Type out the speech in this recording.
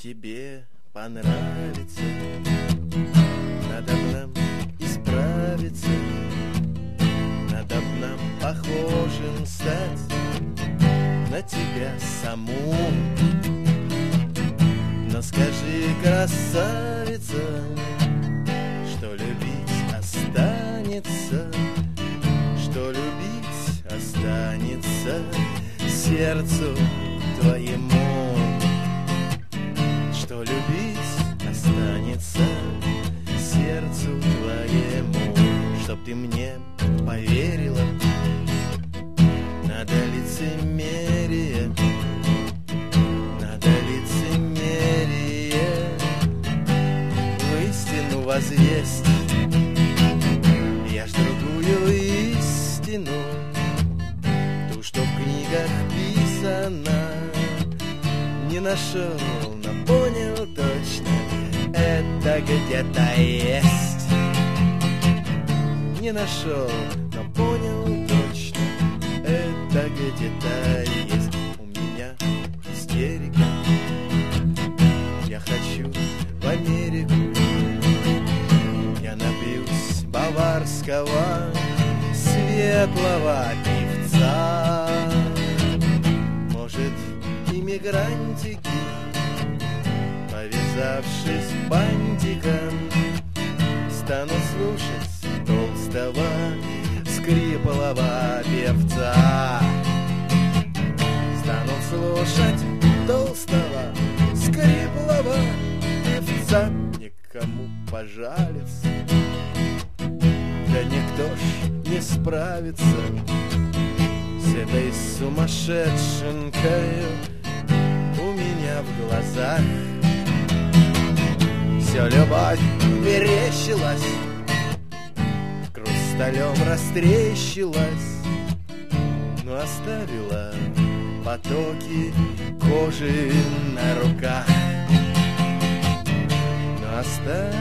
тебе понравится, надо нам исправиться, надо нам похожим стать на тебя саму. Но скажи, красавица, что любить останется, что любить останется сердцу твоему, что любить останется сердцу твоему. Чтоб ты мне поверила, надо лицемерие, надо лицемерие в истину возвесть. Я ж другую истину, ту, что в книгах писана, не нашел, но понял точно, это где-то есть. Не нашел, но понял точно, это где-то есть. У меня истерика, я хочу в Америку, я напьюсь баварского светлого певца. Может, иммигрантики, повязавшись бантиком, станут слушать толстого скрипалого певца. Станут слушать толстого скрипалого певца. Никому пожалится, да никто ж не справится с этой сумасшедшенкой у меня в глазах. Все любовь мерещилась, хрусталем растрещилась, но оставила потоки кожи на руках, но оставила